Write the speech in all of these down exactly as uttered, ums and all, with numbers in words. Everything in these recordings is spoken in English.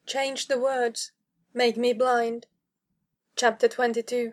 Change the words. Make me blind. Chapter twenty-two.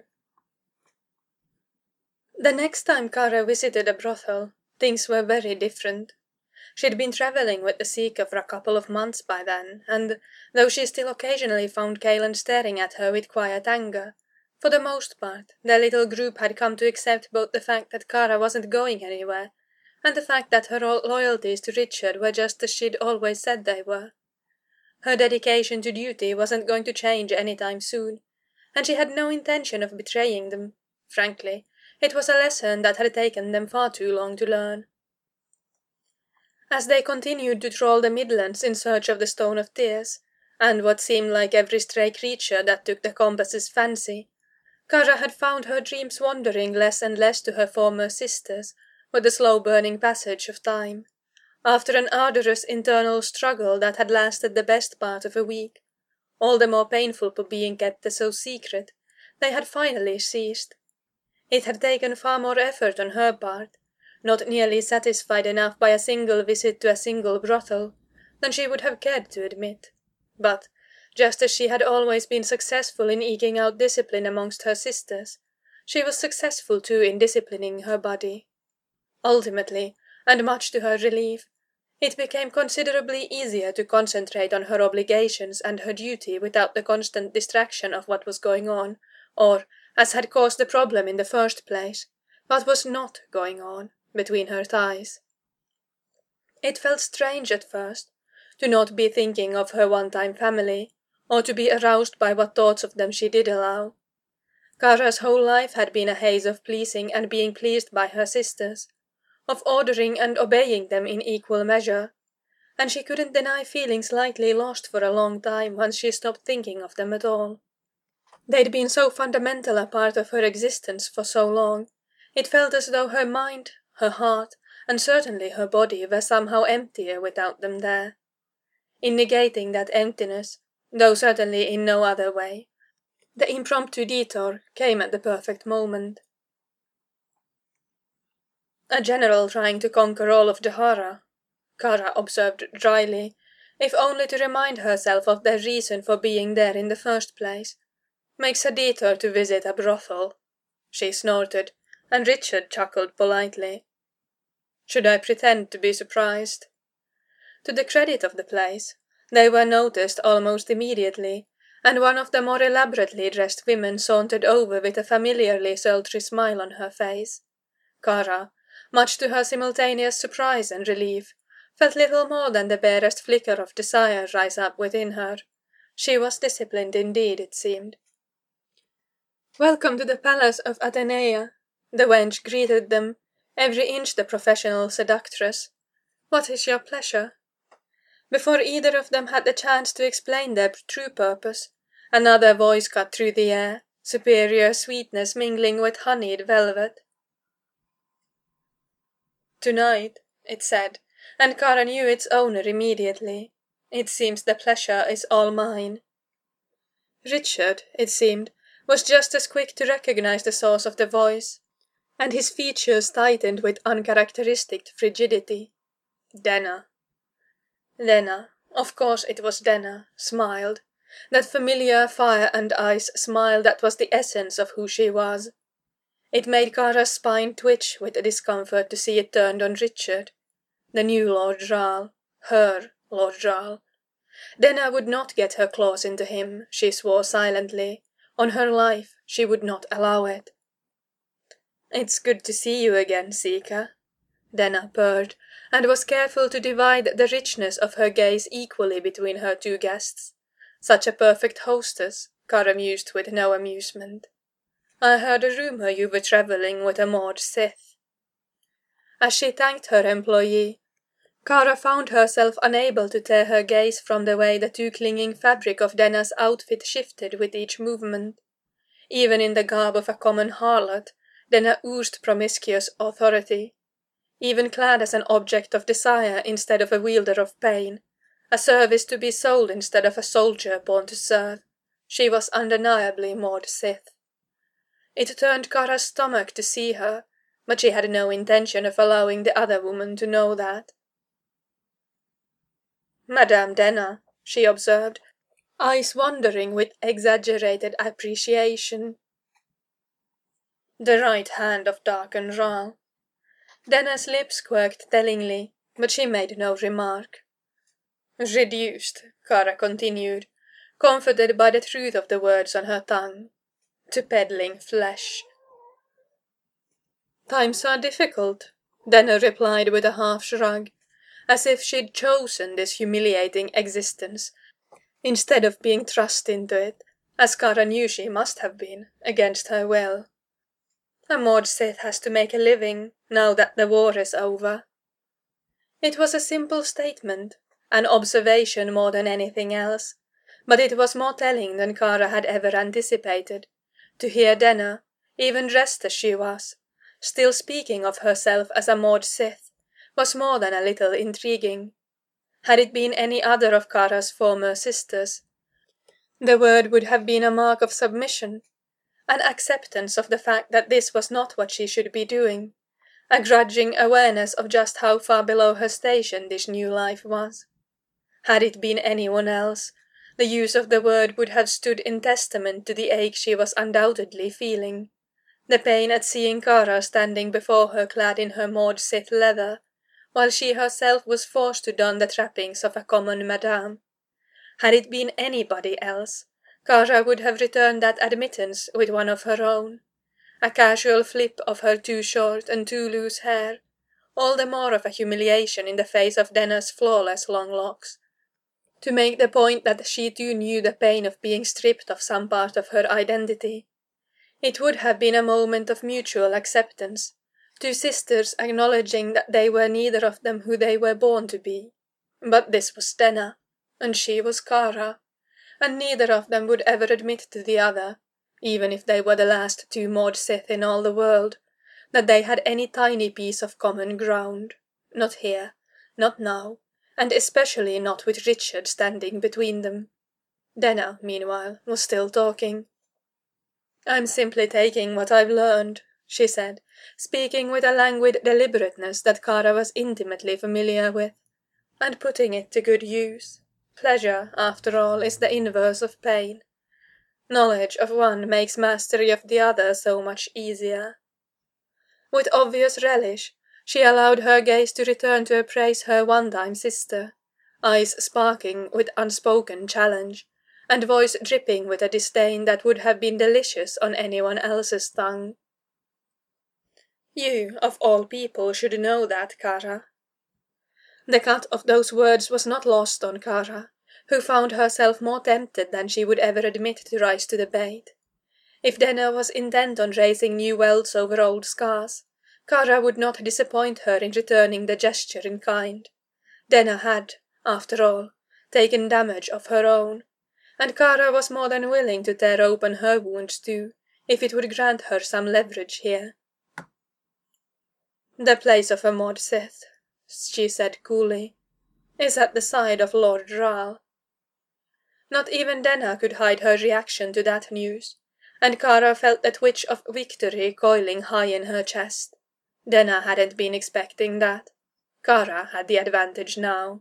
The next time Kara visited a brothel, things were very different. She'd been travelling with the Seeker for a couple of months by then, and, though she still occasionally found Kaylan staring at her with quiet anger, for the most part, their little group had come to accept both the fact that Kara wasn't going anywhere, and the fact that her loyalties to Richard were just as she'd always said they were. Her dedication to duty wasn't going to change any time soon, and she had no intention of betraying them. Frankly, it was a lesson that had taken them far too long to learn. As they continued to trawl the Midlands in search of the Stone of Tears, and what seemed like every stray creature that took the compass's fancy, Kara had found her dreams wandering less and less to her former sisters with the slow-burning passage of time. After an arduous internal struggle that had lasted the best part of a week, all the more painful for being kept so secret, they had finally ceased. It had taken far more effort on her part, not nearly satisfied enough by a single visit to a single brothel, than she would have cared to admit. But, just as she had always been successful in eking out discipline amongst her sisters, she was successful too in disciplining her body. Ultimately, and much to her relief, it became considerably easier to concentrate on her obligations and her duty without the constant distraction of what was going on, or, as had caused the problem in the first place, what was not going on between her thighs. It felt strange at first, to not be thinking of her one-time family, or to be aroused by what thoughts of them she did allow. Kara's whole life had been a haze of pleasing and being pleased by her sisters, of ordering and obeying them in equal measure, and she couldn't deny feeling slightly lost for a long time once she stopped thinking of them at all. They'd been so fundamental a part of her existence for so long, it felt as though her mind, her heart, and certainly her body were somehow emptier without them there. In negating that emptiness, though certainly in no other way, the impromptu detour came at the perfect moment. A general trying to conquer all of Jahara, Kara observed dryly, if only to remind herself of their reason for being there in the first place, makes a detour to visit a brothel. She snorted, and Richard chuckled politely. Should I pretend to be surprised? To the credit of the place, they were noticed almost immediately, and one of the more elaborately dressed women sauntered over with a familiarly sultry smile on her face. Kara, much to her simultaneous surprise and relief, felt little more than the barest flicker of desire rise up within her. She was disciplined indeed, it seemed. "Welcome to the palace of Athenea," the wench greeted them, every inch the professional seductress. "What is your pleasure?" Before either of them had the chance to explain their true purpose, another voice cut through the air, superior sweetness mingling with honeyed velvet. "Tonight," it said, and Kara knew its owner immediately. "It seems the pleasure is all mine." Richard, it seemed, was just as quick to recognize the source of the voice, and his features tightened with uncharacteristic frigidity. Denna. Denna, of course it was Denna, smiled, that familiar fire and ice smile that was the essence of who she was. It made Kara's spine twitch with discomfort to see it turned on Richard, the new Lord Jarl, her Lord Jarl. Denna would not get her claws into him, she swore silently. On her life, she would not allow it. "It's good to see you again, Seeker," Denna purred, and was careful to divide the richness of her gaze equally between her two guests. Such a perfect hostess, Kara mused with no amusement. "I heard a rumour you were travelling with a Maud Sith." As she thanked her employee, Kara found herself unable to tear her gaze from the way the too clinging fabric of Denna's outfit shifted with each movement. Even in the garb of a common harlot, Denna oozed promiscuous authority. Even clad as an object of desire instead of a wielder of pain, a service to be sold instead of a soldier born to serve, she was undeniably Maud Sith. It turned Kara's stomach to see her, but she had no intention of allowing the other woman to know that. "Madame Denna," she observed, eyes wandering with exaggerated appreciation. The right hand of Darken Ral. Denna's lips quirked tellingly, but she made no remark. Reduced, Kara continued, comforted by the truth of the words on her tongue, to peddling flesh. Times are difficult, Denna replied with a half shrug, as if she'd chosen this humiliating existence, instead of being thrust into it, as Kara knew she must have been, against her will. A Maud Sith has to make a living, now that the war is over. It was a simple statement, an observation more than anything else, but it was more telling than Kara had ever anticipated, to hear Denna, even dressed as she was, still speaking of herself as a Maud Sith, was more than a little intriguing. Had it been any other of Kara's former sisters, the word would have been a mark of submission, an acceptance of the fact that this was not what she should be doing, a grudging awareness of just how far below her station this new life was. Had it been anyone else, the use of the word would have stood in testament to the ache she was undoubtedly feeling, the pain at seeing Kara standing before her clad in her Maud Sith leather, while she herself was forced to don the trappings of a common madame. Had it been anybody else, Kara would have returned that admittance with one of her own, a casual flip of her too short and too loose hair, all the more of a humiliation in the face of Denna's flawless long locks, to make the point that she too knew the pain of being stripped of some part of her identity. It would have been a moment of mutual acceptance, two sisters acknowledging that they were neither of them who they were born to be. But this was Denna, and she was Kara, and neither of them would ever admit to the other, even if they were the last two Maud Sith in all the world, that they had any tiny piece of common ground. Not here, not now, and especially not with Richard standing between them. Denna, meanwhile, was still talking. "I'm simply taking what I've learned," she said, speaking with a languid deliberateness that Kara was intimately familiar with, "and putting it to good use. Pleasure, after all, is the inverse of pain. Knowledge of one makes mastery of the other so much easier." With obvious relish, she allowed her gaze to return to appraise her one-time sister, eyes sparkling with unspoken challenge, and voice dripping with a disdain that would have been delicious on anyone else's tongue. "You, of all people, should know that, Kara." The cut of those words was not lost on Kara, who found herself more tempted than she would ever admit to rise to the bait. If Denna was intent on raising new welts over old scars, Kara would not disappoint her in returning the gesture in kind. Denna had, after all, taken damage of her own, and Kara was more than willing to tear open her wounds too, if it would grant her some leverage here. "The place of a Maud Sith," she said coolly, "is at the side of Lord Ral." Not even Denna could hide her reaction to that news, and Kara felt the twitch of victory coiling high in her chest. Denna hadn't been expecting that. Kara had the advantage now.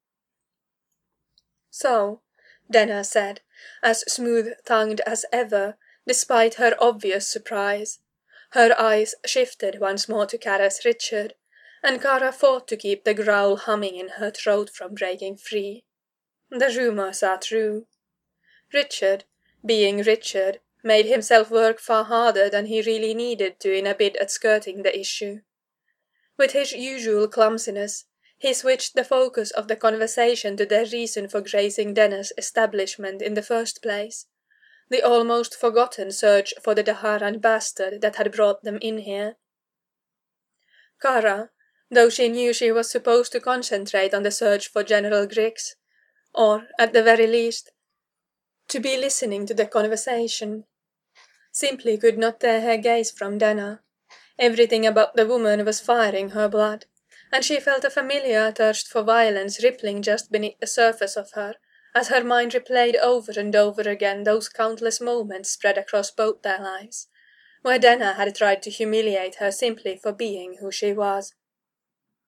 "So," Denna said, as smooth-tongued as ever, despite her obvious surprise. Her eyes shifted once more to Kara's Richard, and Kara fought to keep the growl humming in her throat from breaking free. "The rumours are true. Richard, being Richard, made himself work far harder than he really needed to in a bid at skirting the issue. With his usual clumsiness, he switched the focus of the conversation to their reason for grazing Denna's establishment in the first place, the almost forgotten search for the Daharan bastard that had brought them in here. Kara, though she knew she was supposed to concentrate on the search for General Griggs, or, at the very least, to be listening to the conversation, simply could not tear her gaze from Denna. Everything about the woman was firing her blood, and she felt a familiar thirst for violence rippling just beneath the surface of her, as her mind replayed over and over again those countless moments spread across both their lives, where Denna had tried to humiliate her simply for being who she was.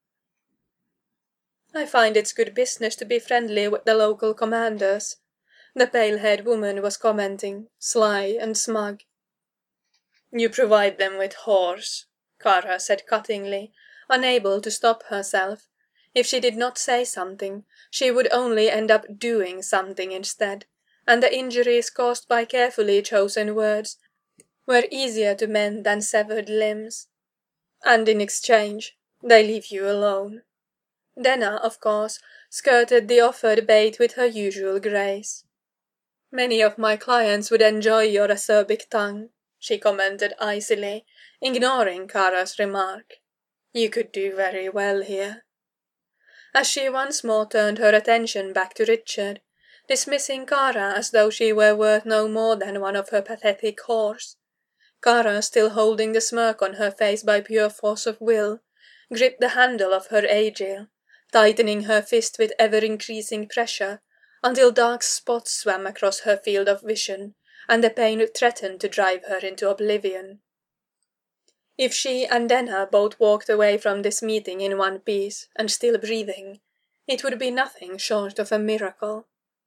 "I find it's good business to be friendly with the local commanders," the pale-haired woman was commenting, sly and smug. "You provide them with horse," Kara said cuttingly, unable to stop herself. If she did not say something, she would only end up doing something instead, and the injuries caused by carefully chosen words were easier to mend than severed limbs. "And in exchange, they leave you alone." Denna, of course, skirted the offered bait with her usual grace. "Many of my clients would enjoy your acerbic tongue," she commented icily, ignoring Kara's remark. "You could do very well here." As she once more turned her attention back to Richard, dismissing Kara as though she were worth no more than one of her pathetic whores, Kara, still holding the smirk on her face by pure force of will, gripped the handle of her aegil, tightening her fist with ever-increasing pressure, until dark spots swam across her field of vision, and the pain threatened to drive her into oblivion. If she and Denna both walked away from this meeting in one piece, and still breathing, it would be nothing short of a miracle.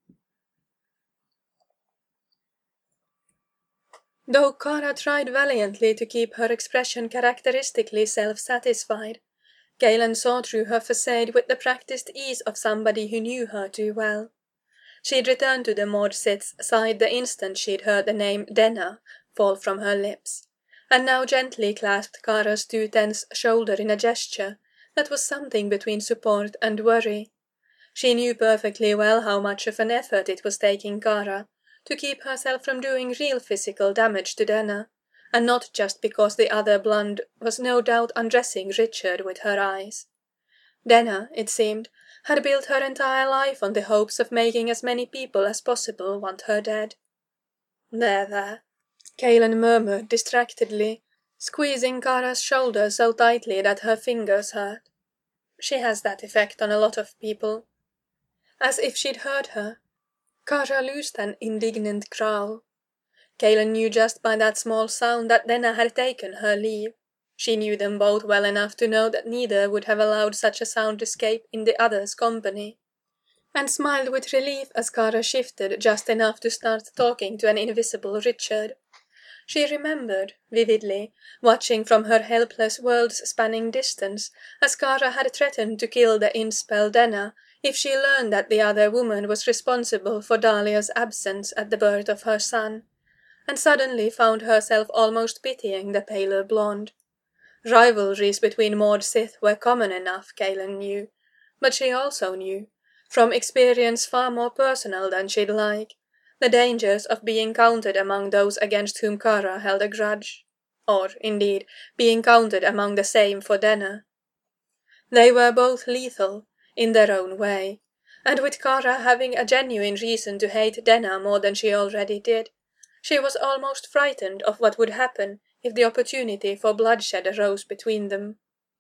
Though Kara tried valiantly to keep her expression characteristically self-satisfied, Galen saw through her facade with the practiced ease of somebody who knew her too well. She'd returned to the Maud Sith's side the instant she'd heard the name Denna fall from her lips, and now gently clasped Kara's too tense shoulder in a gesture that was something between support and worry. She knew perfectly well how much of an effort it was taking Kara to keep herself from doing real physical damage to Denna, and not just because the other blonde was no doubt undressing Richard with her eyes. Denna, it seemed, had built her entire life on the hopes of making as many people as possible want her dead. "There, there," Galen murmured distractedly, squeezing Kara's shoulder so tightly that her fingers hurt. "She has that effect on a lot of people." As if she'd heard her, Kara loosed an indignant growl. Galen knew just by that small sound that Denna had taken her leave. She knew them both well enough to know that neither would have allowed such a sound to escape in the other's company, and smiled with relief as Kara shifted just enough to start talking to an invisible Richard. She remembered, vividly, watching from her helpless world-spanning distance as Kara had threatened to kill the in-spell Denna if she learned that the other woman was responsible for Dahlia's absence at the birth of her son, and suddenly found herself almost pitying the paler blonde. Rivalries between Maud Sith were common enough, Galen knew, but she also knew, from experience far more personal than she'd like, the dangers of being counted among those against whom Kara held a grudge, or, indeed, being counted among the same for Denna. They were both lethal, in their own way, and with Kara having a genuine reason to hate Denna more than she already did, she was almost frightened of what would happen if the opportunity for bloodshed arose between them.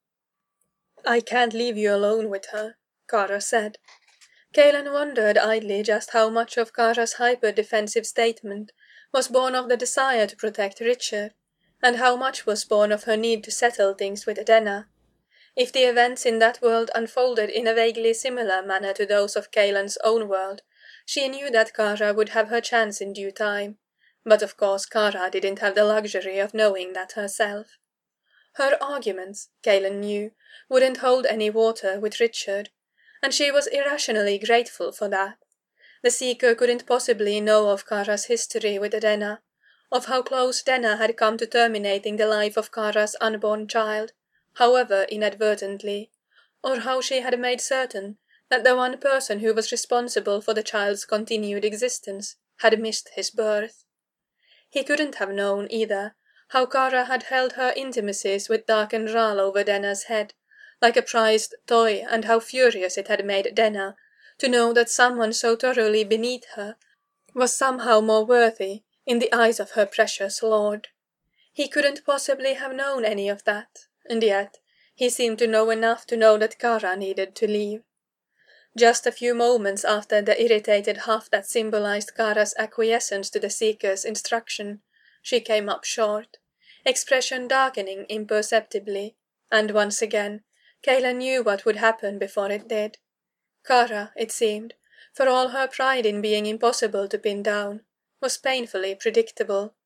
"I can't leave you alone with her," Kara said. Galen wondered idly just how much of Kara's hyper-defensive statement was born of the desire to protect Richard, and how much was born of her need to settle things with Denna. If the events in that world unfolded in a vaguely similar manner to those of Galen's own world, she knew that Kara would have her chance in due time, but of course Kara didn't have the luxury of knowing that herself. Her arguments, Galen knew, wouldn't hold any water with Richard, and she was irrationally grateful for that. The Seeker couldn't possibly know of Kara's history with Denna, of how close Denna had come to terminating the life of Kara's unborn child, however inadvertently, or how she had made certain that the one person who was responsible for the child's continued existence had missed his birth. He couldn't have known, either, how Kara had held her intimacies with Darken Ral over Denna's head, like a prized toy, and how furious it had made Denna to know that someone so thoroughly beneath her was somehow more worthy in the eyes of her precious lord. He couldn't possibly have known any of that, and yet he seemed to know enough to know that Kara needed to leave. Just a few moments after the irritated huff that symbolized Kara's acquiescence to the Seeker's instruction, she came up short, expression darkening imperceptibly, and once again, Kayla knew what would happen before it did. Kara, it seemed, for all her pride in being impossible to pin down, was painfully predictable.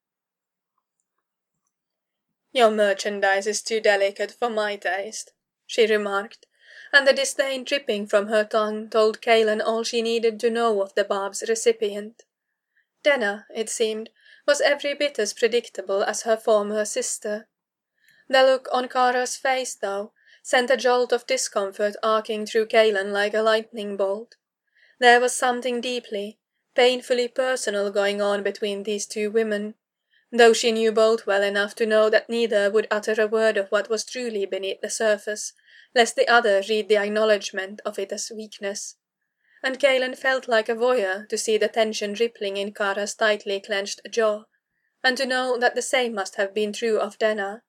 "Your merchandise is too delicate for my taste," she remarked, and the disdain dripping from her tongue told Kaelan all she needed to know of the barb's recipient. Denna, it seemed, was every bit as predictable as her former sister. The look on Kara's face, though, sent a jolt of discomfort arcing through Kaelan like a lightning bolt. There was something deeply, painfully personal going on between these two women, though she knew both well enough to know that neither would utter a word of what was truly beneath the surface, lest the other read the acknowledgment of it as weakness. And Kaelan felt like a voyeur to see the tension rippling in Kara's tightly clenched jaw, and to know that the same must have been true of Denna.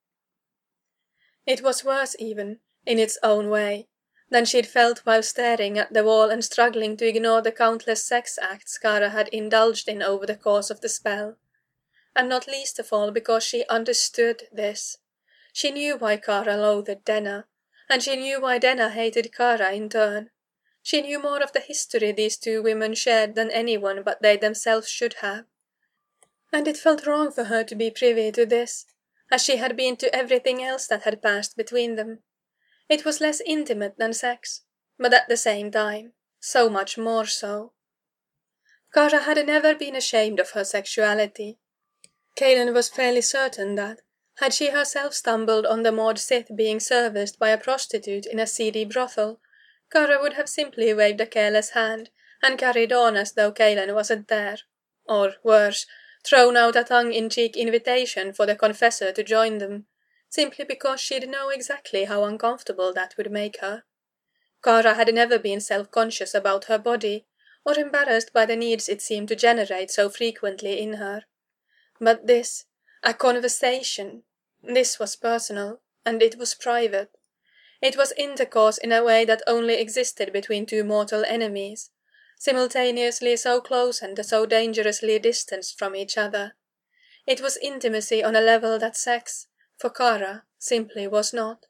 It was worse even, in its own way, than she'd felt while staring at the wall and struggling to ignore the countless sex acts Kara had indulged in over the course of the spell. And not least of all because she understood this. She knew why Kara loathed Denna, and she knew why Denna hated Kara in turn. She knew more of the history these two women shared than anyone but they themselves should have. And it felt wrong for her to be privy to this, as she had been to everything else that had passed between them. It was less intimate than sex, but at the same time, so much more so. Kara had never been ashamed of her sexuality. Kaelan was fairly certain that, had she herself stumbled on the Maud Sith being serviced by a prostitute in a seedy brothel, Kara would have simply waved a careless hand and carried on as though Kaelan wasn't there, or, worse, thrown out a tongue-in-cheek invitation for the confessor to join them, simply because she'd know exactly how uncomfortable that would make her. Kara had never been self-conscious about her body, or embarrassed by the needs it seemed to generate so frequently in her. But this, a conversation, this was personal, and it was private. It was intercourse in a way that only existed between two mortal enemies, simultaneously so close and so dangerously distanced from each other. It was intimacy on a level that sex, for Kara, simply was not.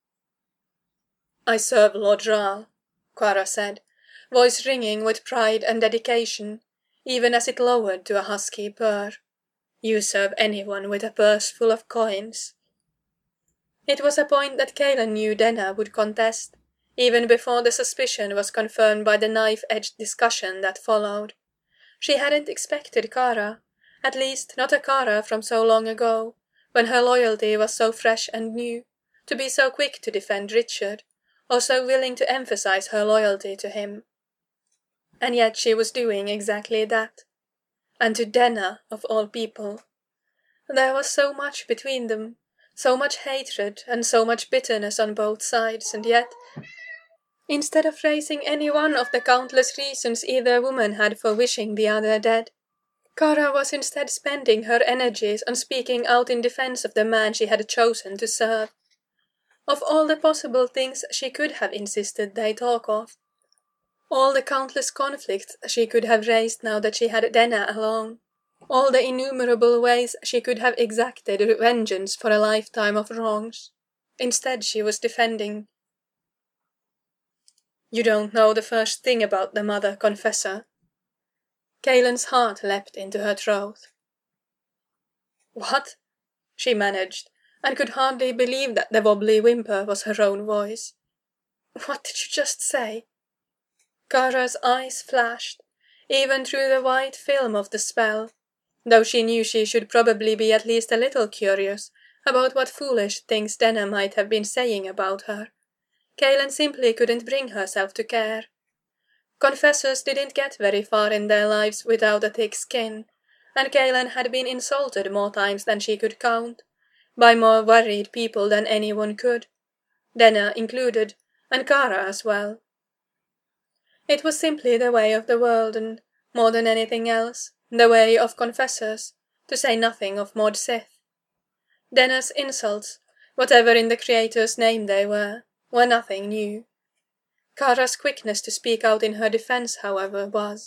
"I serve Lord Rahl," Kara said, voice ringing with pride and dedication, even as it lowered to a husky purr. "You serve anyone with a purse full of coins." It was a point that Kaelan knew Denna would contest, even before the suspicion was confirmed by the knife-edged discussion that followed. She hadn't expected Kara, at least not a Kara from so long ago, when her loyalty was so fresh and new, to be so quick to defend Richard, or so willing to emphasize her loyalty to him. And yet she was doing exactly that. And to Denna, of all people. There was so much between them, so much hatred and so much bitterness on both sides, and yet, instead of raising any one of the countless reasons either woman had for wishing the other dead, Kara was instead spending her energies on speaking out in defense of the man she had chosen to serve. Of all the possible things she could have insisted they talk of, all the countless conflicts she could have raised now that she had Denna alone, all the innumerable ways she could have exacted vengeance for a lifetime of wrongs, instead she was defending. "You don't know the first thing about the mother, confessor." Kaelan's heart leapt into her throat. "What?" she managed, and could hardly believe that the wobbly whimper was her own voice. "What did you just say?" Kara's eyes flashed, even through the white film of the spell, though she knew she should probably be at least a little curious about what foolish things Denna might have been saying about her. Kaelan simply couldn't bring herself to care. Confessors didn't get very far in their lives without a thick skin, and Kaelan had been insulted more times than she could count, by more worried people than anyone could, Denna included, and Kara as well. It was simply the way of the world, and, more than anything else, the way of confessors, to say nothing of Maud Sith. Denna's insults, whatever in the Creator's name they were, were nothing new. Kara's quickness to speak out in her defense, however, was.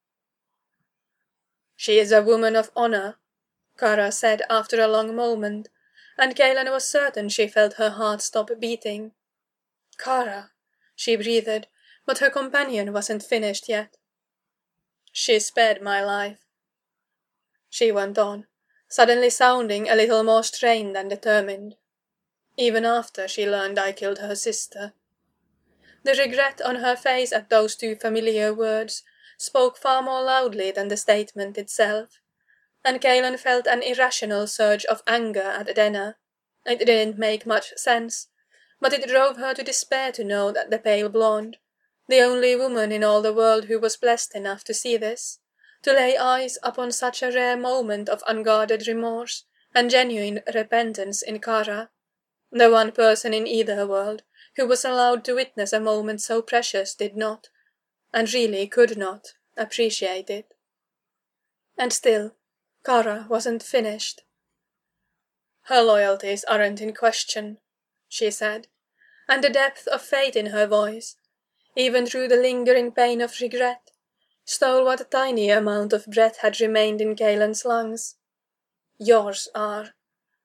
"She is a woman of honor," Kara said after a long moment, and Kaelan was certain she felt her heart stop beating. "Kara," she breathed, But her companion wasn't finished yet. "She spared my life," she went on, suddenly sounding a little more strained and determined. "Even after she learned I killed her sister." The regret on her face at those two familiar words spoke far more loudly than the statement itself, and Kaelin felt an irrational surge of anger at Denna. It didn't make much sense, but it drove her to despair to know that the pale blonde, the only woman in all the world who was blessed enough to see this, to lay eyes upon such a rare moment of unguarded remorse and genuine repentance in Kara, the one person in either world who was allowed to witness a moment so precious, did not, and really could not, appreciate it. And still, Kara wasn't finished. "Her loyalties aren't in question," she said, and the depth of faith in her voice, even through the lingering pain of regret, stole what tiny amount of breath had remained in Kaelin's lungs. "Yours are."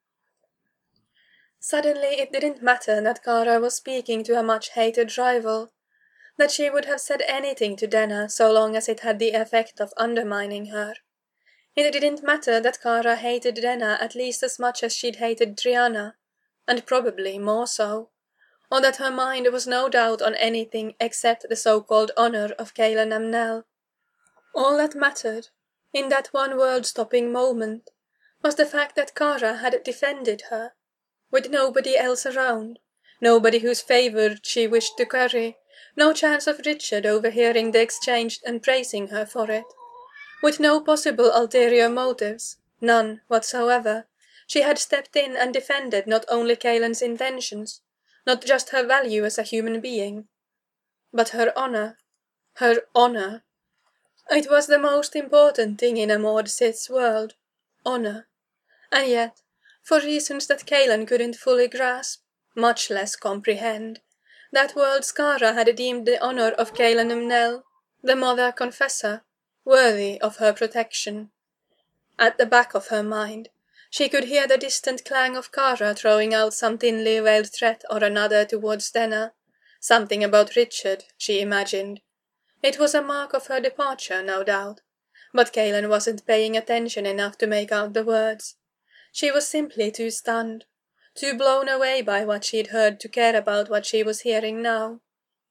Suddenly it didn't matter that Kara was speaking to a much-hated rival, that she would have said anything to Denna so long as it had the effect of undermining her. It didn't matter that Kara hated Denna at least as much as she'd hated Triana, and probably more so, or that her mind was no doubt on anything except the so-called honour of Caelan Amnel. All that mattered, in that one world-stopping moment, was the fact that Kara had defended her, with nobody else around, nobody whose favour she wished to curry, no chance of Richard overhearing the exchange and praising her for it. With no possible ulterior motives, none whatsoever, she had stepped in and defended not only Caelan's intentions, not just her value as a human being, but her honour. Her honour. It was the most important thing in a Maud Sith's world. Honour. And yet, for reasons that Caelan couldn't fully grasp, much less comprehend, that world's Kara had deemed the honour of Caelan Amnel, the Mother Confessor, worthy of her protection. At the back of her mind, she could hear the distant clang of Kara throwing out some thinly veiled threat or another towards Denna, something about Richard, she imagined. It was a mark of her departure, no doubt, but Caelan wasn't paying attention enough to make out the words. She was simply too stunned, too blown away by what she'd heard to care about what she was hearing now.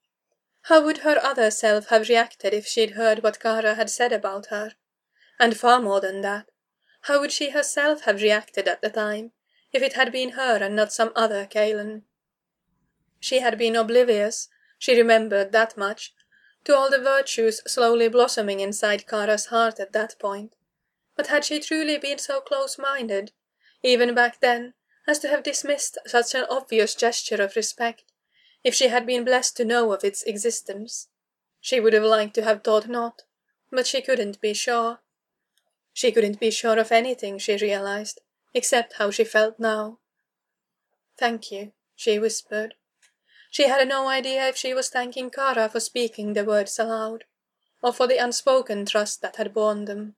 How would her other self have reacted if she'd heard what Kara had said about her? And far more than that, how would she herself have reacted at the time, if it had been her and not some other Caelan? She had been oblivious, she remembered that much, to all the virtues slowly blossoming inside Kara's heart at that point. But had she truly been so close-minded, even back then, as to have dismissed such an obvious gesture of respect, if she had been blessed to know of its existence? She would have liked to have thought not, but she couldn't be sure. She couldn't be sure of anything, she realized, except how she felt now. "Thank you," she whispered. She had no idea if she was thanking Kara for speaking the words aloud, or for the unspoken trust that had borne them.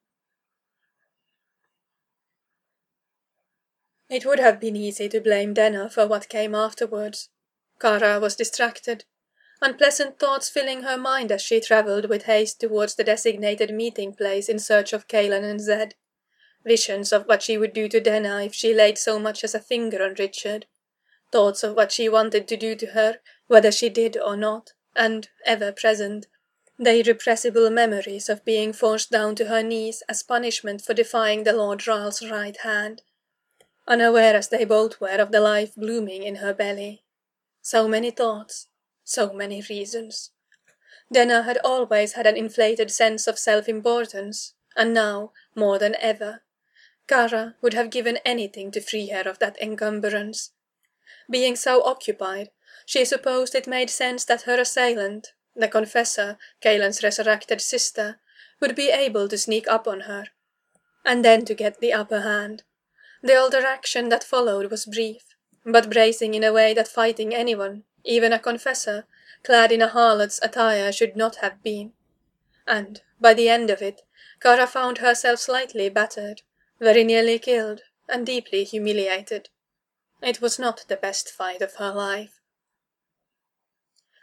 It would have been easy to blame Denna for what came afterwards. Kara was distracted, unpleasant thoughts filling her mind as she travelled with haste towards the designated meeting place in search of Caelan and Zed. Visions of what she would do to Denna if she laid so much as a finger on Richard. Thoughts of what she wanted to do to her, whether she did or not, and, ever present, the irrepressible memories of being forced down to her knees as punishment for defying the Lord Raal's right hand, unaware as they both were of the life blooming in her belly. So many thoughts, so many reasons. Denna had always had an inflated sense of self-importance, and now, more than ever, Kara would have given anything to free her of that encumbrance. Being so occupied, she supposed it made sense that her assailant, the Confessor, Caelan's resurrected sister, would be able to sneak up on her, and then to get the upper hand. The older action that followed was brief, but bracing in a way that fighting anyone, even a Confessor, clad in a harlot's attire should not have been. And, by the end of it, Kara found herself slightly battered, very nearly killed, and deeply humiliated. It was not the best fight of her life.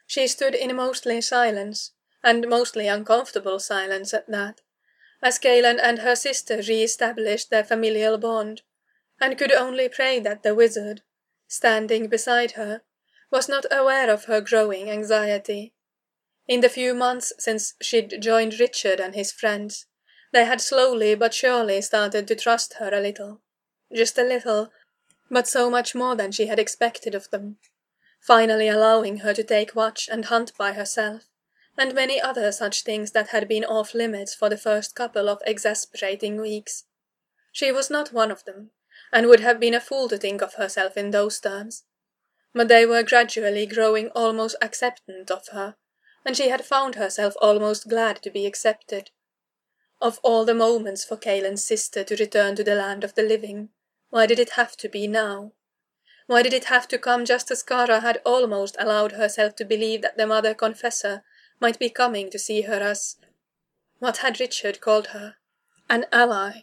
She stood in mostly silence, and mostly uncomfortable silence at that, as Galen and her sister re-established their familial bond, and could only pray that the wizard, standing beside her, was not aware of her growing anxiety. In the few months since she'd joined Richard and his friends, they had slowly but surely started to trust her a little. Just a little, but so much more than she had expected of them, finally allowing her to take watch and hunt by herself, and many other such things that had been off limits for the first couple of exasperating weeks. She was not one of them, and would have been a fool to think of herself in those terms. But they were gradually growing almost acceptant of her, and she had found herself almost glad to be accepted. Of all the moments for Kalen's sister to return to the land of the living, why did it have to be now? Why did it have to come just as Kara had almost allowed herself to believe that the Mother Confessor might be coming to see her as, what had Richard called her, an ally?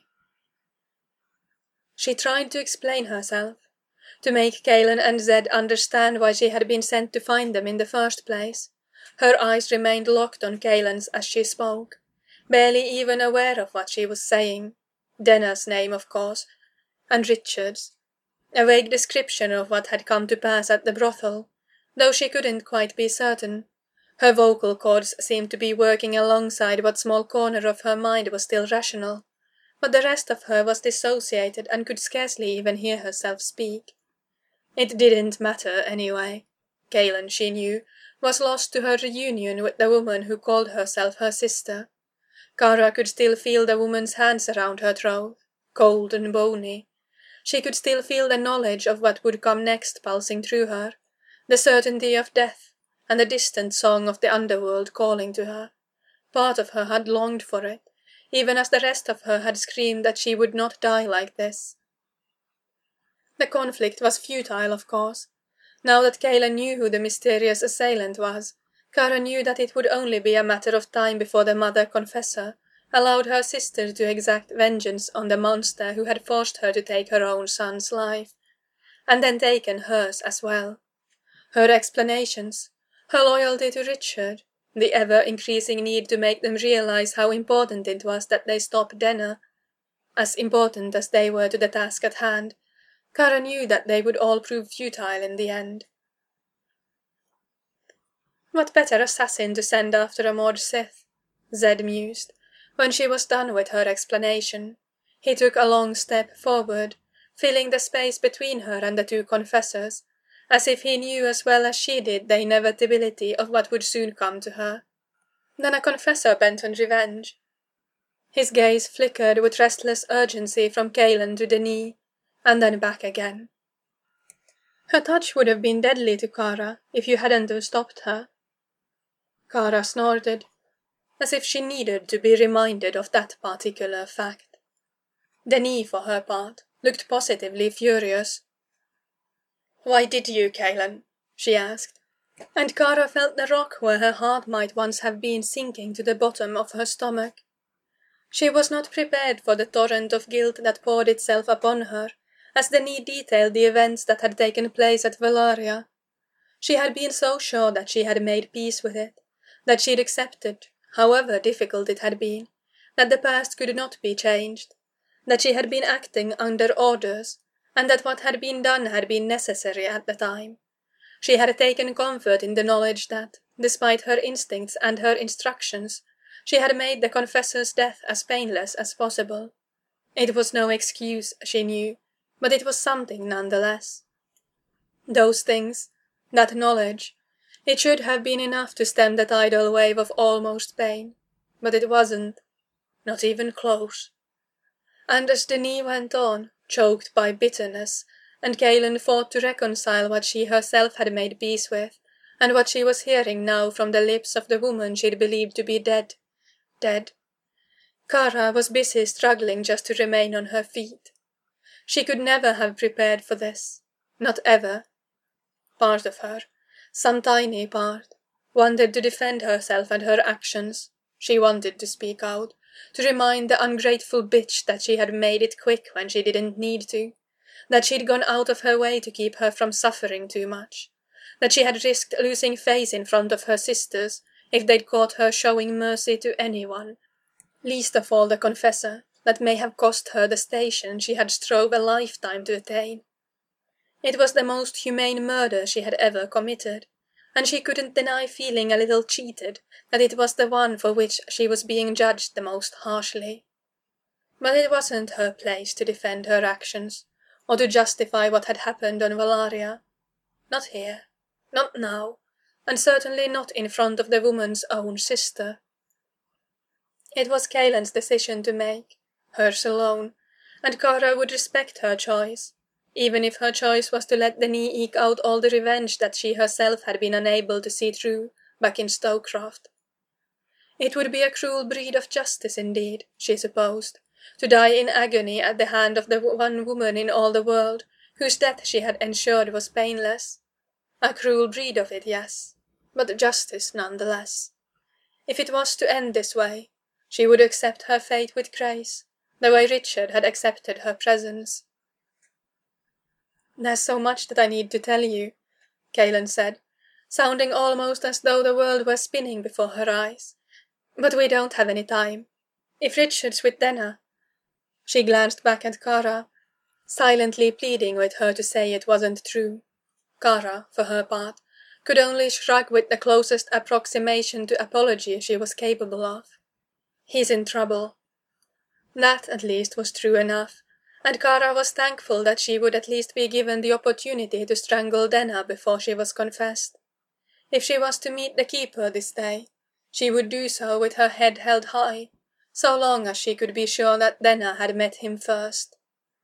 She tried to explain herself, to make Kalen and Zed understand why she had been sent to find them in the first place. Her eyes remained locked on Kalen's as she spoke, barely even aware of what she was saying. Denna's name, of course, and Richard's. A vague description of what had come to pass at the brothel, though she couldn't quite be certain. Her vocal cords seemed to be working alongside what small corner of her mind was still rational, but the rest of her was dissociated and could scarcely even hear herself speak. It didn't matter anyway. Kalen, she knew, was lost to her reunion with the woman who called herself her sister. Kara could still feel the woman's hands around her throat, cold and bony. She could still feel the knowledge of what would come next pulsing through her, the certainty of death, and the distant song of the underworld calling to her. Part of her had longed for it, even as the rest of her had screamed that she would not die like this. The conflict was futile, of course. Now that Kayla knew who the mysterious assailant was, Kara knew that it would only be a matter of time before the Mother Confessor allowed her sister to exact vengeance on the monster who had forced her to take her own son's life, and then taken hers as well. Her explanations, her loyalty to Richard, the ever-increasing need to make them realize how important it was that they stop Denna, as important as they were to the task at hand, Kara knew that they would all prove futile in the end. What better assassin to send after a Mord Sith? Zed mused, when she was done with her explanation. He took a long step forward, filling the space between her and the two confessors, as if he knew as well as she did the inevitability of what would soon come to her. Then a confessor bent on revenge. His gaze flickered with restless urgency from Kalen to Denis, and then back again. Her touch would have been deadly to Kara if you hadn't have stopped her. Kara snorted, as if she needed to be reminded of that particular fact. Denis, for her part, looked positively furious. "Why did you, Kalen?" she asked, and Kara felt the rock where her heart might once have been sinking to the bottom of her stomach. She was not prepared for the torrent of guilt that poured itself upon her, as Denis detailed the events that had taken place at Velaria. She had been so sure that she had made peace with it, that she'd accepted, however difficult it had been, that the past could not be changed, that she had been acting under orders, and that what had been done had been necessary at the time. She had taken comfort in the knowledge that, despite her instincts and her instructions, she had made the confessor's death as painless as possible. It was no excuse, she knew, but it was something nonetheless. Those things, that knowledge, it should have been enough to stem the tidal wave of almost pain, but it wasn't, not even close. And as Denis went on, choked by bitterness, and Kalen fought to reconcile what she herself had made peace with, and what she was hearing now from the lips of the woman she'd believed to be dead, dead, Kara was busy struggling just to remain on her feet. She could never have prepared for this, not ever. Part of her, some tiny part, wanted to defend herself and her actions. She wanted to speak out, to remind the ungrateful bitch that she had made it quick when she didn't need to, that she'd gone out of her way to keep her from suffering too much, that she had risked losing face in front of her sisters if they'd caught her showing mercy to anyone, least of all the confessor, that may have cost her the station she had strove a lifetime to attain. It was the most humane murder she had ever committed, and she couldn't deny feeling a little cheated that it was the one for which she was being judged the most harshly. But it wasn't her place to defend her actions, or to justify what had happened on Valaria. Not here, not now, and certainly not in front of the woman's own sister. It was Cailen's decision to make, hers alone, and Cara would respect her choice, even if her choice was to let Denis eke out all the revenge that she herself had been unable to see through back in Stokecroft. It would be a cruel breed of justice indeed, she supposed, to die in agony at the hand of the one woman in all the world whose death she had ensured was painless. A cruel breed of it, yes, but justice none the less. If it was to end this way, she would accept her fate with grace, the way Richard had accepted her presence. "There's so much that I need to tell you," Cailen said, sounding almost as though the world were spinning before her eyes. "But we don't have any time. If Richard's with Denna—" She glanced back at Cara, silently pleading with her to say it wasn't true. Cara, for her part, could only shrug with the closest approximation to apology she was capable of. "He's in trouble." That, at least, was true enough, and Cara was thankful that she would at least be given the opportunity to strangle Denna before she was confessed. If she was to meet the Keeper this day, she would do so with her head held high, so long as she could be sure that Denna had met him first.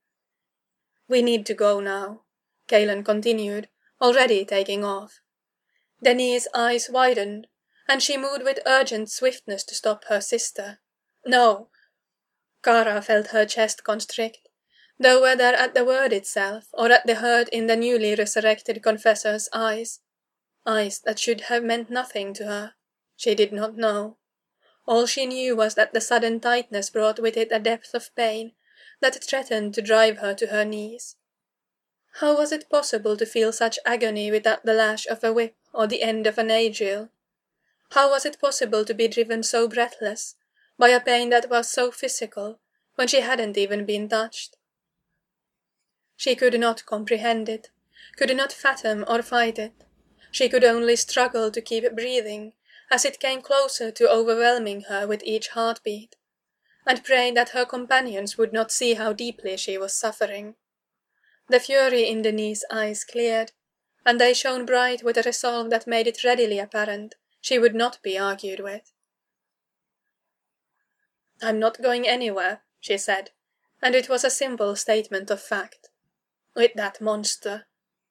"We need to go now," Cailen continued, already taking off. Denis's eyes widened, and she moved with urgent swiftness to stop her sister. "No!" Cara felt her chest constrict, though whether at the word itself or at the hurt in the newly resurrected confessor's eyes, eyes that should have meant nothing to her, she did not know. All she knew was that the sudden tightness brought with it a depth of pain that threatened to drive her to her knees. How was it possible to feel such agony without the lash of a whip or the end of an adriel? How was it possible to be driven so breathless by a pain that was so physical when she hadn't even been touched? She could not comprehend it, could not fathom or fight it. She could only struggle to keep breathing as it came closer to overwhelming her with each heartbeat, and pray that her companions would not see how deeply she was suffering. The fury in Denis's eyes cleared, and they shone bright with a resolve that made it readily apparent she would not be argued with. "I'm not going anywhere," she said, and it was a simple statement of fact. "With that monster."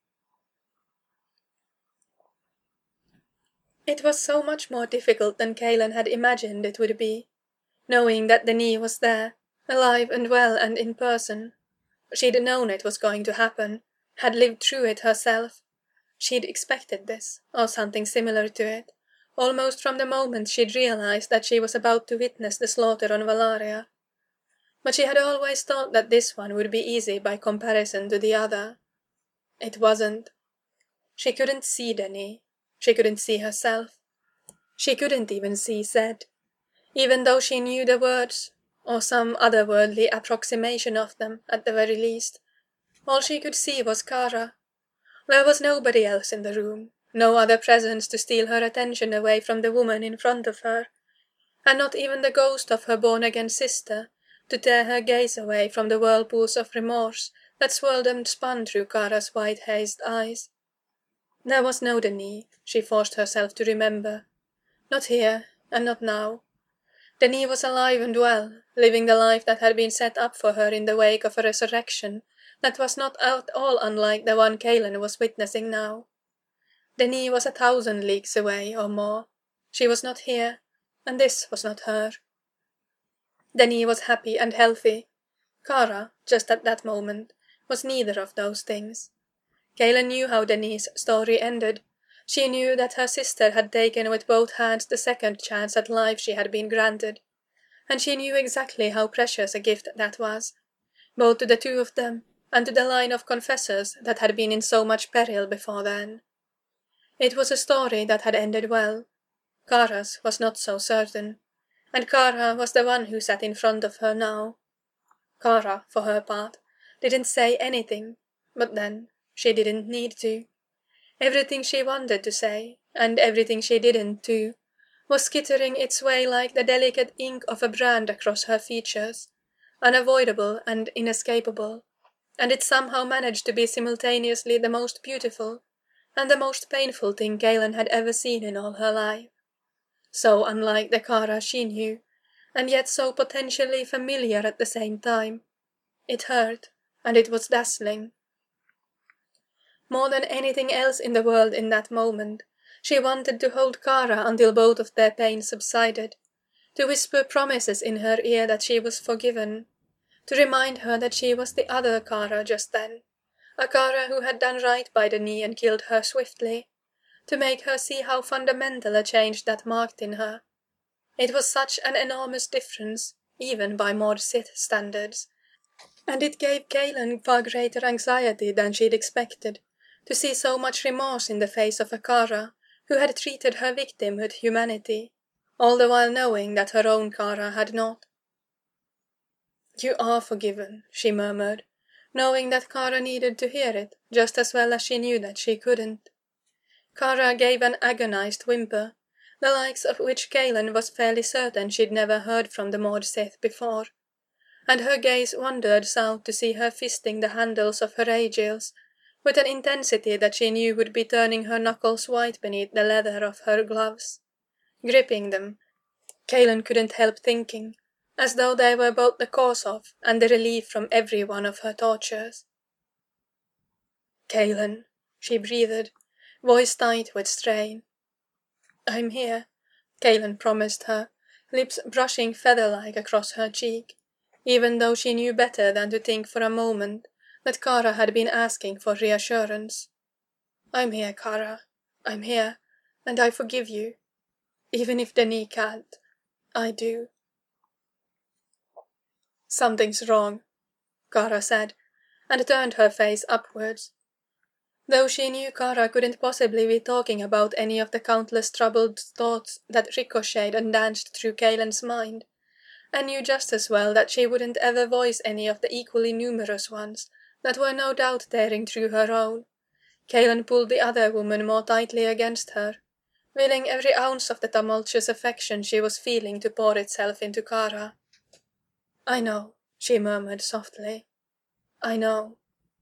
It was so much more difficult than Cailen had imagined it would be, knowing that Denis was there, alive and well and in person. She'd known it was going to happen, had lived through it herself. She'd expected this, or something similar to it, almost from the moment she'd realized that she was about to witness the slaughter on Valaria. But she had always thought that this one would be easy by comparison to the other. It wasn't. She couldn't see Denis. She couldn't see herself. She couldn't even see Zed, even though she knew the words, or some otherworldly approximation of them, at the very least. All she could see was Cara. There was nobody else in the room, no other presence to steal her attention away from the woman in front of her, and not even the ghost of her born-again sister, to tear her gaze away from the whirlpools of remorse that swirled and spun through Cara's white-hazed eyes. There was no Denis, she forced herself to remember. Not here, and not now. Denis was alive and well, living the life that had been set up for her in the wake of a resurrection that was not at all unlike the one Cailen was witnessing now. Denis was a thousand leagues away, or more. She was not here, and this was not her. Denis was happy and healthy. Cara, just at that moment, was neither of those things. Cailen knew how Denis's story ended. She knew that her sister had taken with both hands the second chance at life she had been granted, and she knew exactly how precious a gift that was, both to the two of them and to the line of confessors that had been in so much peril before then. It was a story that had ended well. Kara's was not so certain, and Kara was the one who sat in front of her now. Kara, for her part, didn't say anything, but then she didn't need to. Everything she wanted to say, and everything she didn't too, was skittering its way like the delicate ink of a brand across her features, unavoidable and inescapable, and it somehow managed to be simultaneously the most beautiful and the most painful thing Galen had ever seen in all her life. So unlike the Kara she knew, and yet so potentially familiar at the same time. It hurt, and it was dazzling. More than anything else in the world in that moment, she wanted to hold Kara until both of their pain subsided, to whisper promises in her ear that she was forgiven, to remind her that she was the other Kara just then, a Kara who had done right by the knee and killed her swiftly, to make her see how fundamental a change that marked in her. It was such an enormous difference, even by Maud Sith standards, and it gave Galen far greater anxiety than she'd expected, to see so much remorse in the face of a Kara who had treated her victim with humanity, all the while knowing that her own Kara had not. "You are forgiven," she murmured, knowing that Kara needed to hear it just as well as she knew that she couldn't. Kara gave an agonized whimper, the likes of which Galen was fairly certain she'd never heard from the Maud Sith before, and her gaze wandered south to see her fisting the handles of her Aegils, with an intensity that she knew would be turning her knuckles white beneath the leather of her gloves. Gripping them, Galen couldn't help thinking, as though they were both the cause of and the relief from every one of her tortures. "Galen," she breathed, voice tight with strain. "I'm here," Galen promised her, lips brushing feather-like across her cheek, even though she knew better than to think for a moment that Kara had been asking for reassurance. "I'm here, Kara. I'm here, and I forgive you. Even if the knee can't, I do." "Something's wrong," Kara said, and turned her face upwards. Though she knew Kara couldn't possibly be talking about any of the countless troubled thoughts that ricocheted and danced through Galen's mind, and knew just as well that she wouldn't ever voice any of the equally numerous ones that were no doubt tearing through her own, Galen pulled the other woman more tightly against her, willing every ounce of the tumultuous affection she was feeling to pour itself into Kara. "I know," she murmured softly. "I know."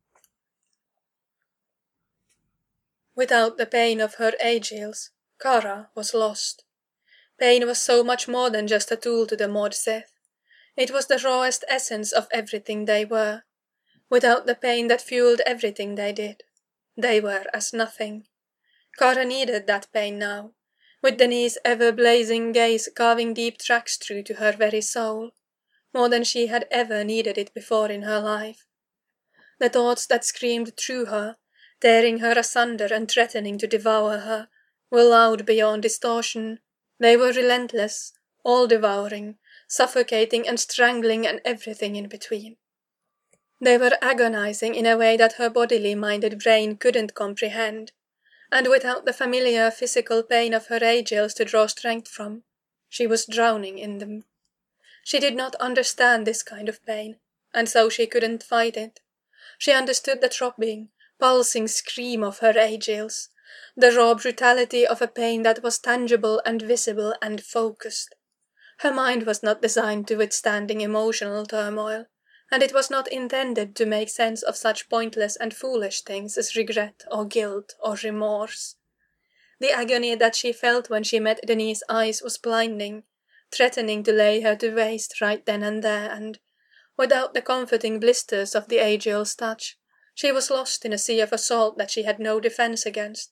Without the pain of her Aegils, Kara was lost. Pain was so much more than just a tool to the Maud Sith. It was the rawest essence of everything they were. Without the pain that fueled everything they did, they were as nothing. Kara needed that pain now, with Denise's ever-blazing gaze carving deep tracks through to her very soul, more than she had ever needed it before in her life. The thoughts that screamed through her, tearing her asunder and threatening to devour her, were loud beyond distortion. They were relentless, all-devouring, suffocating and strangling and everything in between. They were agonizing in a way that her bodily-minded brain couldn't comprehend, and without the familiar physical pain of her Aegils to draw strength from, she was drowning in them. She did not understand this kind of pain, and so she couldn't fight it. She understood the throbbing, pulsing scream of her Aegils, the raw brutality of a pain that was tangible and visible and focused. Her mind was not designed to withstanding emotional turmoil, and it was not intended to make sense of such pointless and foolish things as regret or guilt or remorse. The agony that she felt when she met Denise's eyes was blinding, threatening to lay her to waste right then and there, and, without the comforting blisters of the Aegil's touch, she was lost in a sea of assault that she had no defense against.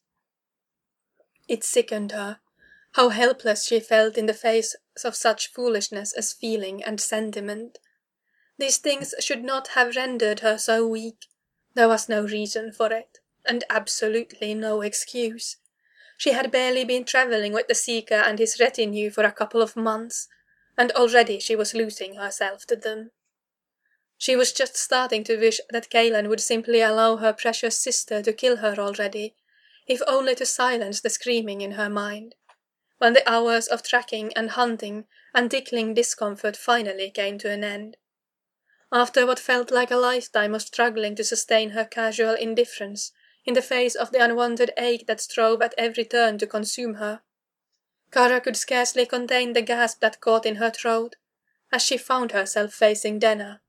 It sickened her, how helpless she felt in the face of such foolishness as feeling and sentiment. These things should not have rendered her so weak. There was no reason for it, and absolutely no excuse. She had barely been travelling with the Seeker and his retinue for a couple of months, and already she was losing herself to them. She was just starting to wish that Galen would simply allow her precious sister to kill her already, if only to silence the screaming in her mind. When the hours of tracking and hunting and tickling discomfort finally came to an end. After what felt like a lifetime of struggling to sustain her casual indifference in the face of the unwanted ache that strove at every turn to consume her, Kara could scarcely contain the gasp that caught in her throat as she found herself facing Denna.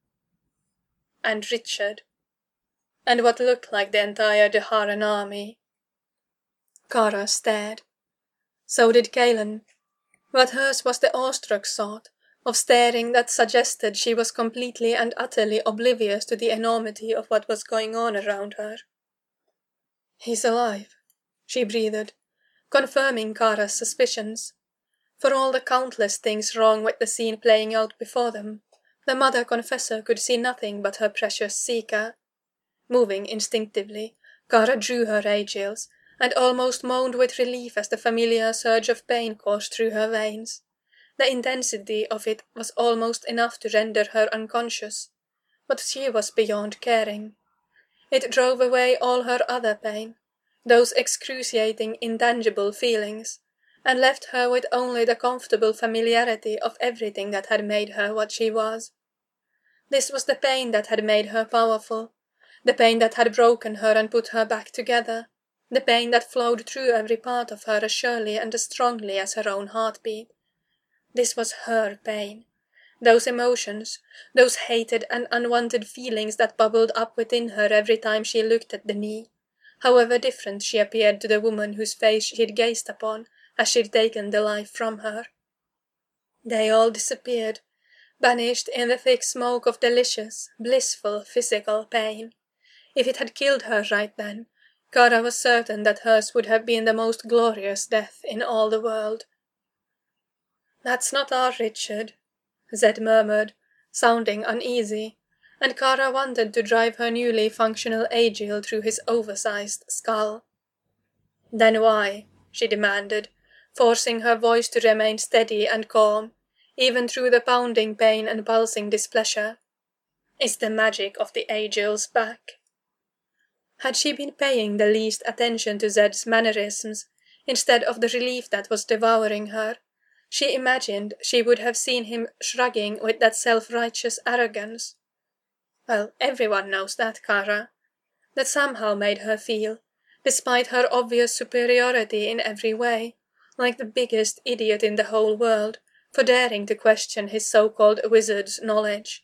And Richard. And what looked like the entire D'Haran army. Kara stared. So did Kaelan, but hers was the awestruck sort of staring that suggested she was completely and utterly oblivious to the enormity of what was going on around her. "He's alive," she breathed, confirming Kara's suspicions. For all the countless things wrong with the scene playing out before them, the mother confessor could see nothing but her precious Seeker. Moving instinctively, Kara drew her Aegils, and almost moaned with relief as the familiar surge of pain coursed through her veins. The intensity of it was almost enough to render her unconscious, but she was beyond caring. It drove away all her other pain, those excruciating, intangible feelings, and left her with only the comfortable familiarity of everything that had made her what she was. This was the pain that had made her powerful, the pain that had broken her and put her back together, the pain that flowed through every part of her as surely and as strongly as her own heartbeat. This was her pain. Those emotions, those hated and unwanted feelings that bubbled up within her every time she looked at the knee, however different she appeared to the woman whose face she had gazed upon as she'd taken the life from her. They all disappeared, banished in the thick smoke of delicious, blissful physical pain. If it had killed her right then, Kara was certain that hers would have been the most glorious death in all the world. "That's not our Richard," Zed murmured, sounding uneasy, and Kara wanted to drive her newly functional Aegil through his oversized skull. "Then why?" she demanded, forcing her voice to remain steady and calm, even through the pounding pain and pulsing displeasure. "Is the magic of the Aegils back?" Had she been paying the least attention to Zed's mannerisms, instead of the relief that was devouring her, she imagined she would have seen him shrugging with that self-righteous arrogance. Well, everyone knows that, Kara. That somehow made her feel, despite her obvious superiority in every way, like the biggest idiot in the whole world, for daring to question his so-called wizard's knowledge.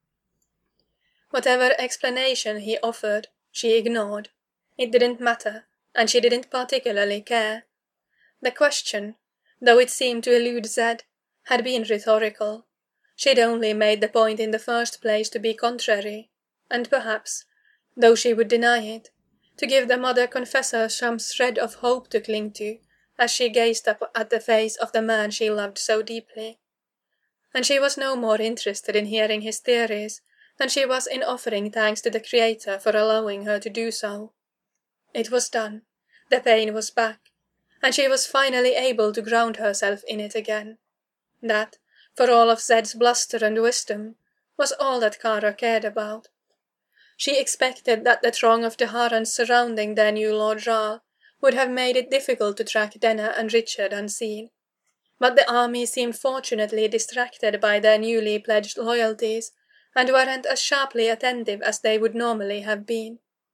Whatever explanation he offered, she ignored. It didn't matter, and she didn't particularly care. The question, though it seemed to elude Zed, had been rhetorical. She'd only made the point in the first place to be contrary, and perhaps, though she would deny it, to give the mother confessor some shred of hope to cling to, as she gazed up at the face of the man she loved so deeply. And she was no more interested in hearing his theories than she was in offering thanks to the Creator for allowing her to do so. It was done, the pain was back, and she was finally able to ground herself in it again. That, for all of Zed's bluster and wisdom, was all that Kara cared about. She expected that the throng of D'Harans surrounding their new Lord Ral would have made it difficult to track Denna and Richard unseen, but the army seemed fortunately distracted by their newly pledged loyalties, and weren't as sharply attentive as they would normally have been.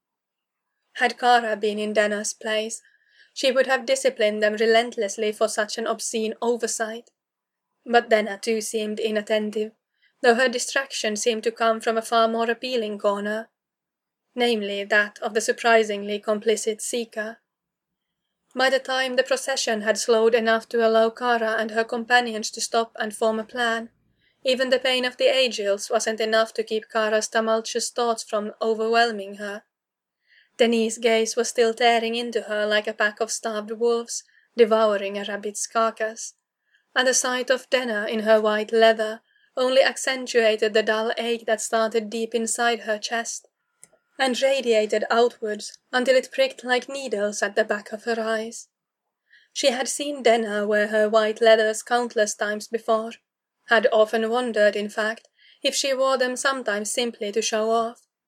Had Kara been in Denna's place, she would have disciplined them relentlessly for such an obscene oversight. But Denna too seemed inattentive, though her distraction seemed to come from a far more appealing corner, namely that of the surprisingly complicit Seeker. By the time the procession had slowed enough to allow Kara and her companions to stop and form a plan, even the pain of the Aegils wasn't enough to keep Kara's tumultuous thoughts from overwhelming her. Denis' gaze was still tearing into her like a pack of starved wolves, devouring a rabbit's carcass, and the sight of Denna in her white leather only accentuated the dull ache that started deep inside her chest, and radiated outwards until it pricked like needles at the back of her eyes. She had seen Denna wear her white leathers countless times before, had often wondered, in fact, if she wore them sometimes simply to show off,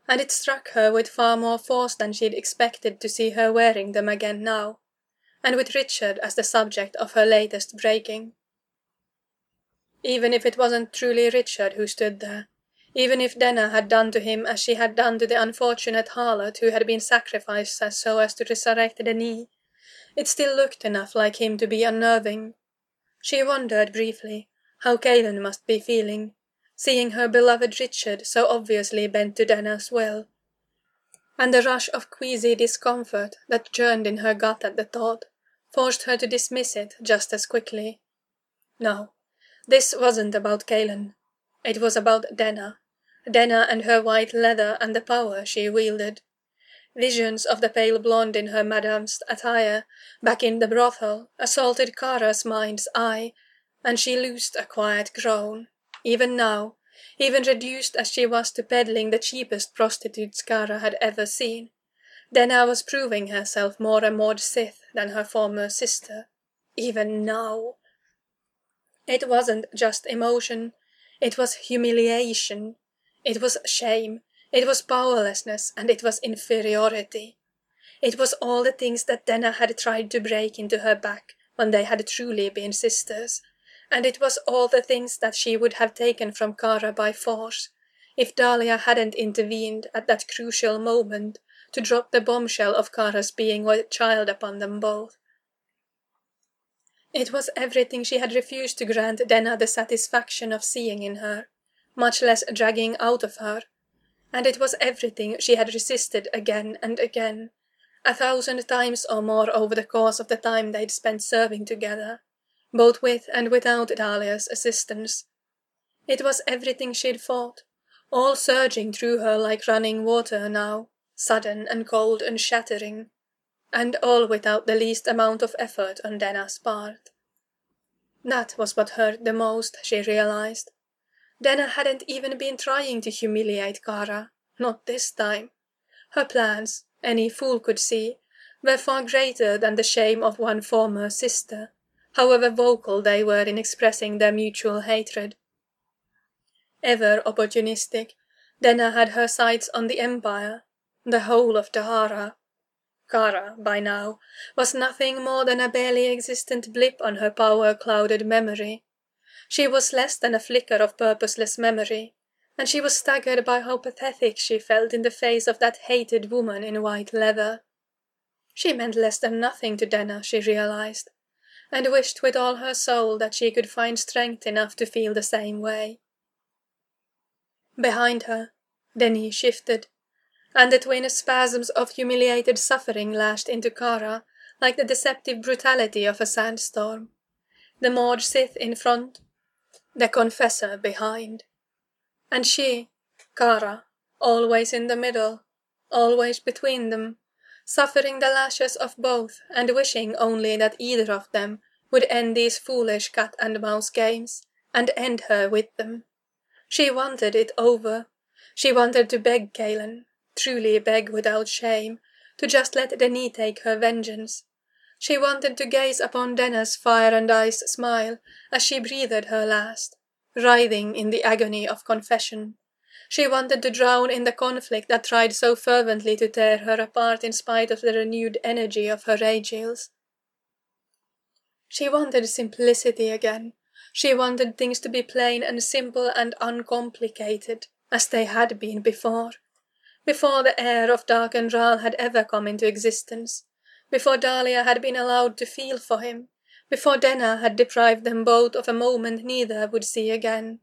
and it struck her with far more force than she'd expected to see her wearing them again now, and with Richard as the subject of her latest breaking. Even if it wasn't truly Richard who stood there, even if Denna had done to him as she had done to the unfortunate harlot who had been sacrificed as so as to resurrect Denis, it still looked enough like him to be unnerving. She wondered briefly how Caelan must be feeling, seeing her beloved Richard so obviously bent to Denna's will, and the rush of queasy discomfort that churned in her gut at the thought forced her to dismiss it just as quickly. No, this wasn't about Caelan. It was about Denna. Denna and her white leather and the power she wielded. Visions of the pale blonde in her madame's attire, back in the brothel, assaulted Kara's mind's eye, and she loosed a quiet groan. Even now, even reduced as she was to peddling the cheapest prostitutes Kara had ever seen, Denna was proving herself more and more Sith than her former sister. Even now. It wasn't just emotion, it was humiliation, it was shame, it was powerlessness, and it was inferiority. It was all the things that Denna had tried to break into her back when they had truly been sisters, and it was all the things that she would have taken from Kara by force, if Dahlia hadn't intervened at that crucial moment to drop the bombshell of Kara's being with child upon them both. It was everything she had refused to grant Denna the satisfaction of seeing in her, much less dragging out of her, and it was everything she had resisted again and again, a thousand times or more over the course of the time they'd spent serving together, both with and without Dahlia's assistance. It was everything she'd fought, all surging through her like running water now, sudden and cold and shattering, and all without the least amount of effort on Denna's part. That was what hurt the most, she realized. Denna hadn't even been trying to humiliate Kara, not this time. Her plans, any fool could see, were far greater than the shame of one former sister, however vocal they were in expressing their mutual hatred. Ever opportunistic, Denna had her sights on the Empire, the whole of Tahara. Kara, by now, was nothing more than a barely existent blip on her power-clouded memory. She was less than a flicker of purposeless memory, and she was staggered by how pathetic she felt in the face of that hated woman in white leather. She meant less than nothing to Denna, she realized, and wished with all her soul that she could find strength enough to feel the same way. Behind her, Denis shifted, and the twin spasms of humiliated suffering lashed into Kara like the deceptive brutality of a sandstorm. The Mord Sith in front, the Confessor behind. And she, Kara, always in the middle, always between them, suffering the lashes of both and wishing only that either of them would end these foolish cat-and-mouse games, and end her with them. She wanted it over. She wanted to beg Caelan, truly beg without shame, to just let Denis take her vengeance. She wanted to gaze upon Denna's fire and ice smile as she breathed her last, writhing in the agony of confession. She wanted to drown in the conflict that tried so fervently to tear her apart in spite of the renewed energy of her rage-ills. She wanted simplicity again. She wanted things to be plain and simple and uncomplicated, as they had been before. Before the heir of Darkendraal had ever come into existence. Before Dahlia had been allowed to feel for him. Before Denna had deprived them both of a moment neither would see again.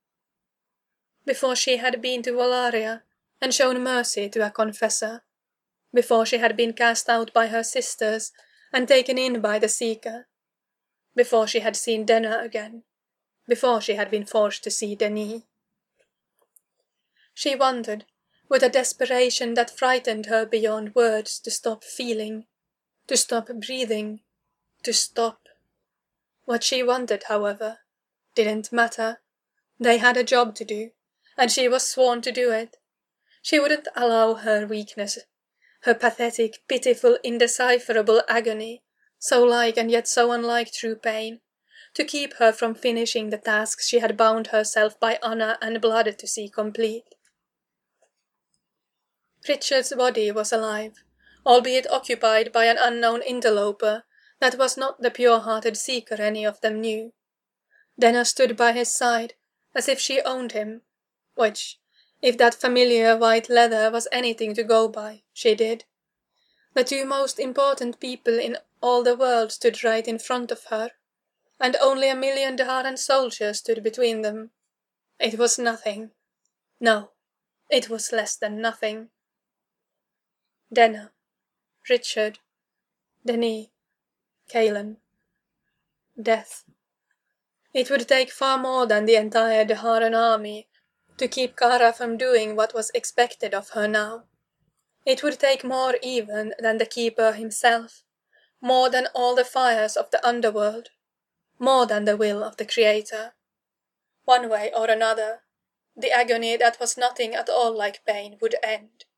Before she had been to Volaria and shown mercy to a confessor. Before she had been cast out by her sisters and taken in by the Seeker. Before she had seen Denna again. Before she had been forced to see Denis. She wanted, with a desperation that frightened her beyond words, to stop feeling, to stop breathing, to stop. What she wanted, however, didn't matter. They had a job to do, and she was sworn to do it. She wouldn't allow her weakness, her pathetic, pitiful, indecipherable agony, so like and yet so unlike true pain, to keep her from finishing the tasks she had bound herself by honour and blood to see complete. Richard's body was alive, albeit occupied by an unknown interloper that was not the pure-hearted seeker any of them knew. Denna stood by his side, as if she owned him, which, if that familiar white leather was anything to go by, she did. The two most important people in all the world stood right in front of her, and only a million Dharan soldiers stood between them. It was nothing. No, it was less than nothing. Denna, Richard, Denis, Kaelan. Death. It would take far more than the entire Dharan army to keep Kara from doing what was expected of her now. It would take more even than the Keeper himself, more than all the fires of the underworld, more than the will of the Creator. One way or another, the agony that was nothing at all like pain would end.